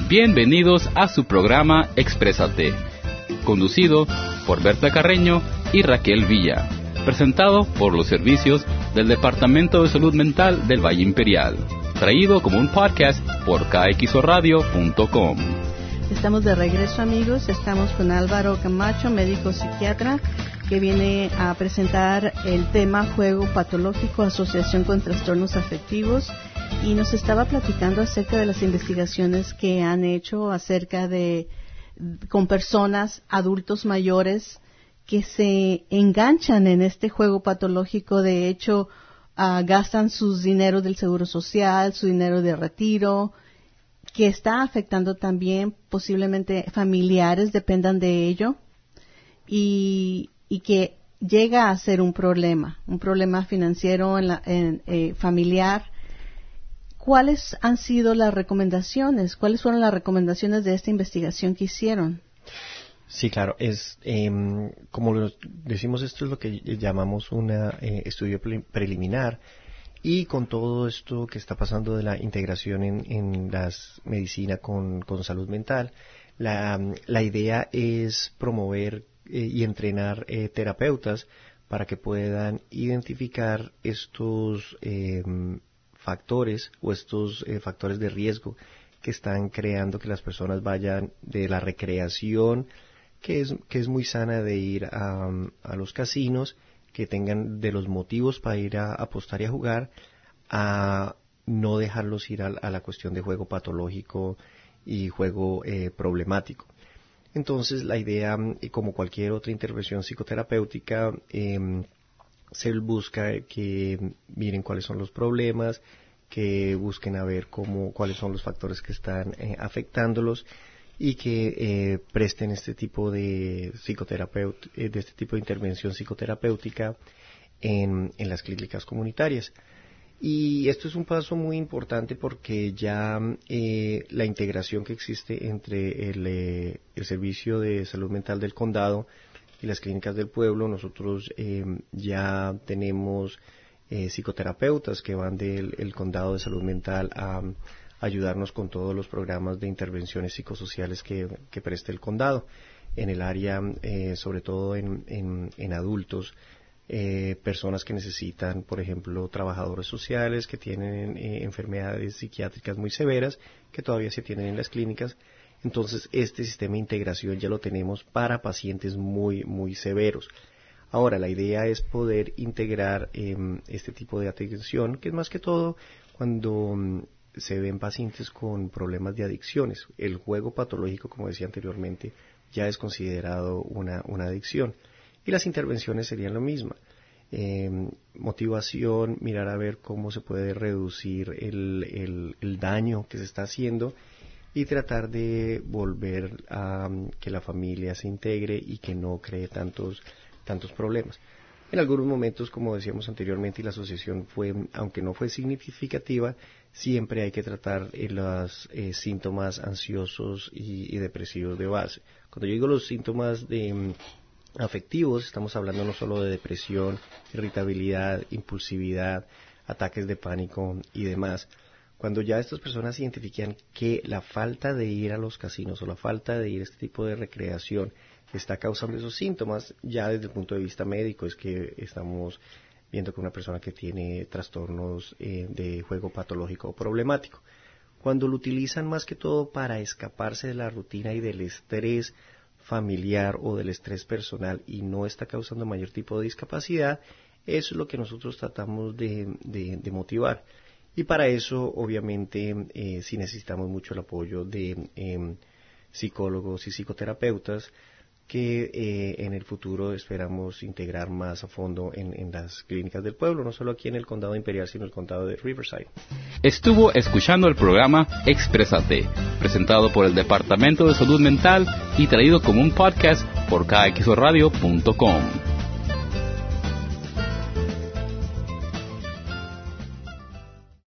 Bienvenidos a su programa Exprésate, conducido por Berta Carreño y Raquel Villa, presentado por los servicios del Departamento de Salud Mental del Valle Imperial, traído como un podcast por kxoradio.com. Estamos de regreso, amigos. Estamos con Álvaro Camacho, médico psiquiatra, que viene a presentar el tema juego patológico, asociación con trastornos afectivos, y nos estaba platicando acerca de las investigaciones que han hecho acerca de con personas, adultos mayores, que se enganchan en este juego patológico. De hecho, gastan sus dinero del seguro social, su dinero de retiro, que está afectando también posiblemente familiares dependan de ello, y que llega a ser un problema financiero familiar. ¿Cuáles han sido las recomendaciones? ¿Cuáles fueron las recomendaciones de esta investigación que hicieron? Sí, claro, es como decimos, esto es lo que llamamos un estudio preliminar, y con todo esto que está pasando de la integración en la medicina con salud mental, la idea es promover y entrenar terapeutas para que puedan identificar estos factores o estos factores de riesgo que están creando que las personas vayan de la recreación, que es muy sana, de ir a los casinos, que tengan de los motivos para ir a apostar y a jugar, a no dejarlos ir a la cuestión de juego patológico y juego problemático. Entonces, la idea, como cualquier otra intervención psicoterapéutica, se busca que miren cuáles son los problemas, que busquen a ver cuáles son los factores que están afectándolos, y que presten este tipo de este tipo de intervención psicoterapéutica en las clínicas comunitarias. Y esto es un paso muy importante porque ya la integración que existe entre el Servicio de Salud Mental del Condado y las clínicas del pueblo, nosotros ya tenemos psicoterapeutas que van del Condado de Salud Mental a ayudarnos con todos los programas de intervenciones psicosociales que preste el condado en el área, sobre todo en adultos, personas que necesitan, por ejemplo, trabajadores sociales que tienen enfermedades psiquiátricas muy severas que todavía se tienen en las clínicas. Entonces, este sistema de integración ya lo tenemos para pacientes muy, muy severos. Ahora, la idea es poder integrar este tipo de atención, que es más que todo cuando se ven pacientes con problemas de adicciones. El juego patológico, como decía anteriormente, ya es considerado una adicción. Y las intervenciones serían lo mismo. Motivación, mirar a ver cómo se puede reducir el daño que se está haciendo, y tratar de volver a que la familia se integre y que no cree tantos problemas. En algunos momentos, como decíamos anteriormente, y la asociación aunque no fue significativa, siempre hay que tratar los síntomas ansiosos y depresivos de base. Cuando yo digo los síntomas afectivos, estamos hablando no solo de depresión, irritabilidad, impulsividad, ataques de pánico y demás. Cuando ya estas personas identifican que la falta de ir a los casinos o la falta de ir a este tipo de recreación está causando esos síntomas, ya desde el punto de vista médico es que estamos viendo que una persona que tiene trastornos de juego patológico o problemático. Cuando lo utilizan más que todo para escaparse de la rutina y del estrés familiar o del estrés personal y no está causando mayor tipo de discapacidad, eso es lo que nosotros tratamos de motivar. Y para eso, obviamente, sí necesitamos mucho el apoyo de psicólogos y psicoterapeutas que en el futuro esperamos integrar más a fondo en las clínicas del pueblo, no solo aquí en el Condado Imperial, sino en el Condado de Riverside. Estuvo escuchando el programa Exprésate, presentado por el Departamento de Salud Mental y traído como un podcast por kxoradio.com.